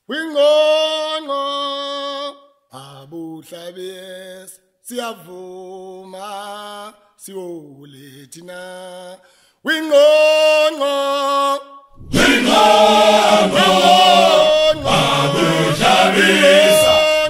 Wingongo abuhlabesi siyavuma siwolethina Wingongo abuhlabesi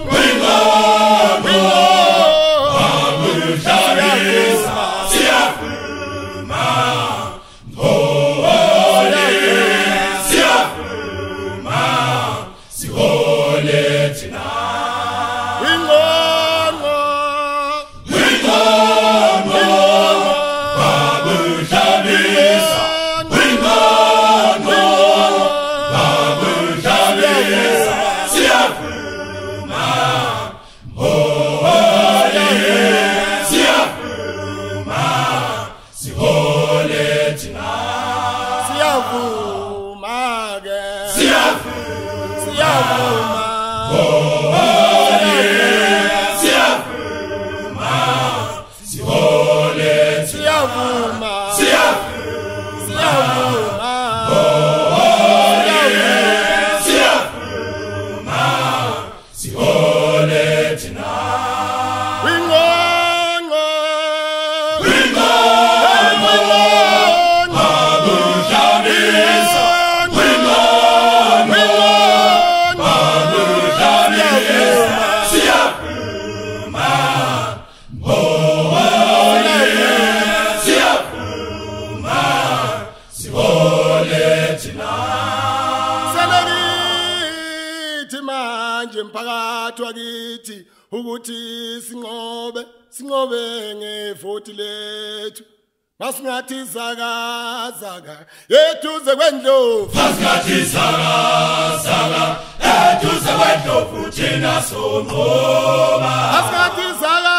Mphakathi wakithi ukuthi sinqobe ngevoti lethu masingathi zaka yeduze kwendlovu masingathi zaka yeduze kwendlovu thina sonqoba masingathi zaka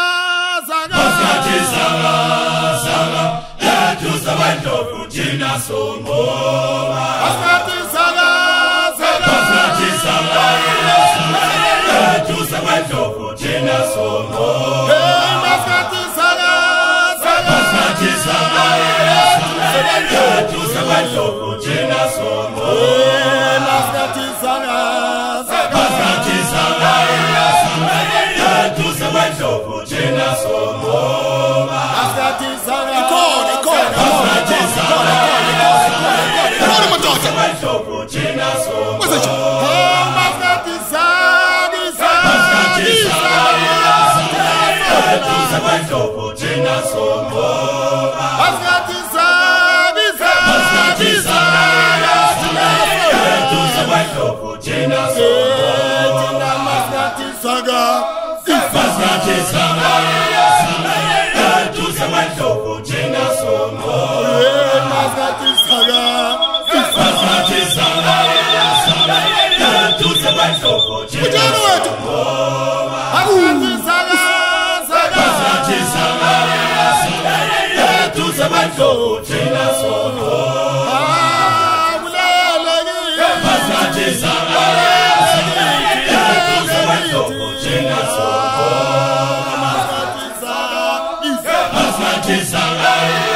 yeduze kwendlovu thina sonqoba masingathi zaka Tusa wendlovu thina sonqoba masikhathi saka tusa wendlovu thina sonqoba masikhathi saka tusa wendlovu thina sonqoba masikhathi saka wendlovu thina sonqoba Wendlovu thina sonqoba masikhathi wendlovu thina sonqoba masikhathi saka wendlovu thina sonqoba masikhathi saka wendlovu thina Wendlovu thina sonqoba masikhathi saka wendlovu thina sonqoba masikhathi saka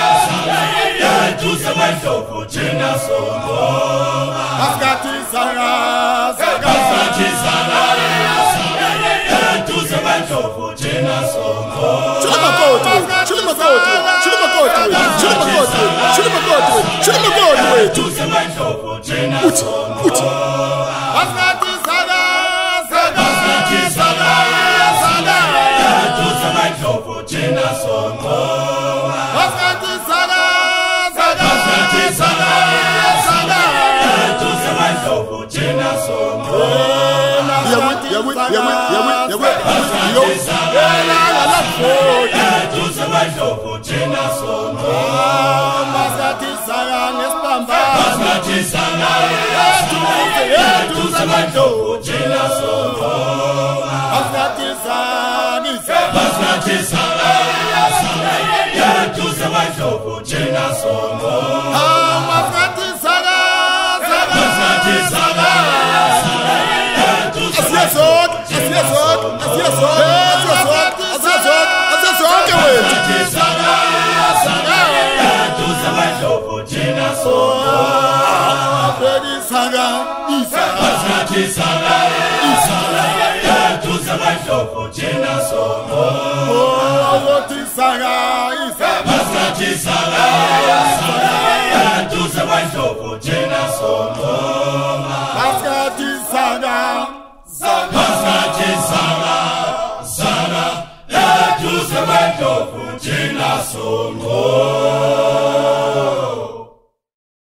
wendlovu thina sonqoba masikhathi saka wendlovu thina sonqoba Saga, Isa, thina songo Azothi saka isaka Maskathi saka Eduze kwendlovu thina songo Maskathi saka Maskathi saka Eduze kwendlovu thina songo